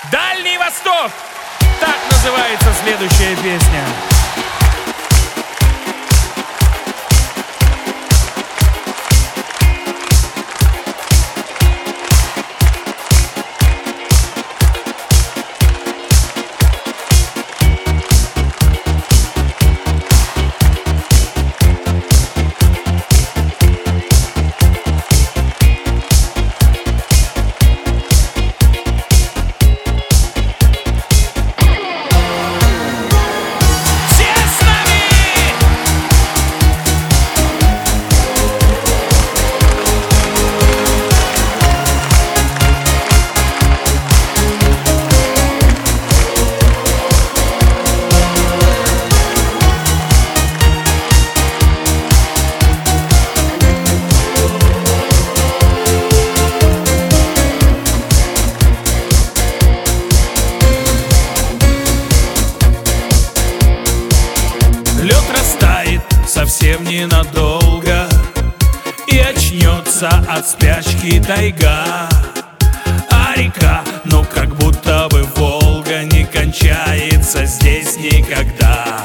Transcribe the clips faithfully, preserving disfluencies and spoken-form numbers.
Дальний Восток! Так называется следующая песня. Лед растает совсем ненадолго, и очнется от спячки тайга. А река, ну как будто бы Волга, не кончается здесь никогда.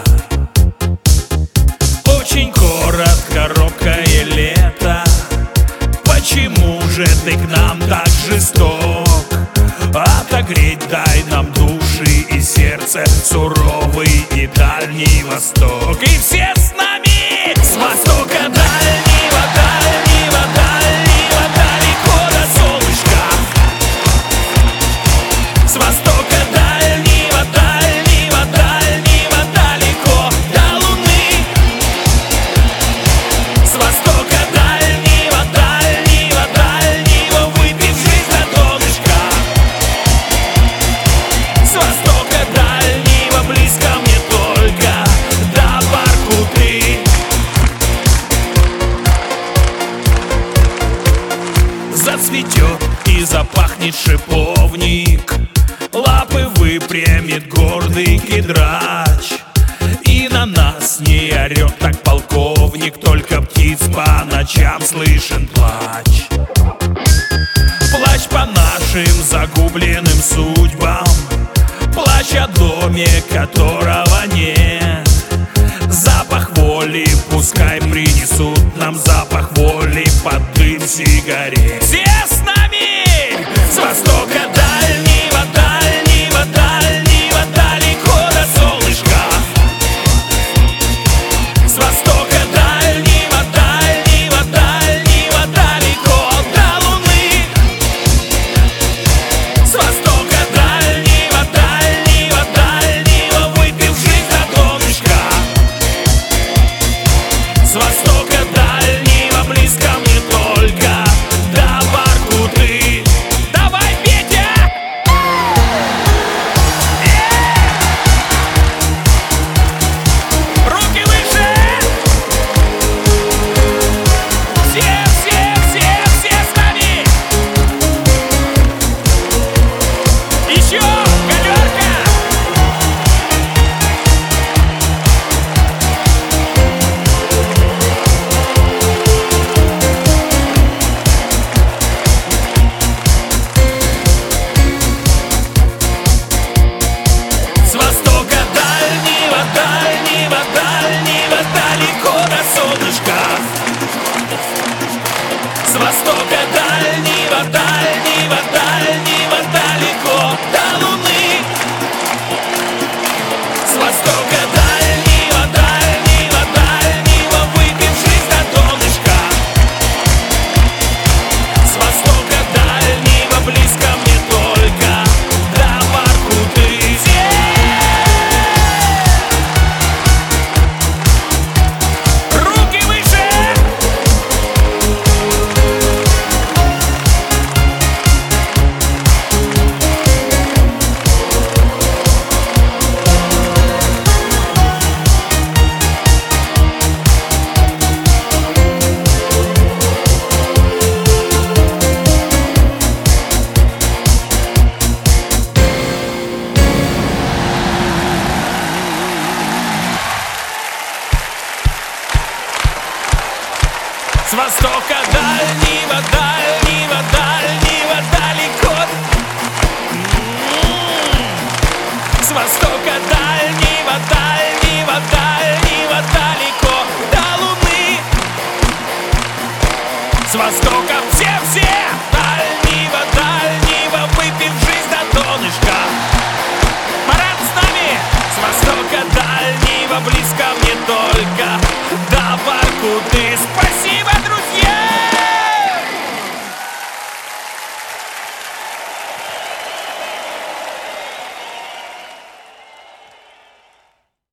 Очень коротко, робкое лето. Почему же ты к нам так жесток? Отогреть дай нам души и сердце, суровый и Дальний Восток. И все с нами! С востока дальнего, дальнего, дальнего, далеко до солнышка. С востока дальнего, дальнего, дальнего, далеко до луны. С востока дальнего, дальнего, дальнего, выпившись до донышка. С востока дальнего, близко мне только до Воркуты. Зацветет и запахнет шиповник, лапы выпрямит гордый кедрач. И на нас не орет так полковник, только птиц по ночам слышен плач. Плач по нашим загубленным судьбам, плач о доме, которого нет. Запах воли пускай принесут нам, запах воли под дым сигарет. Все с нами!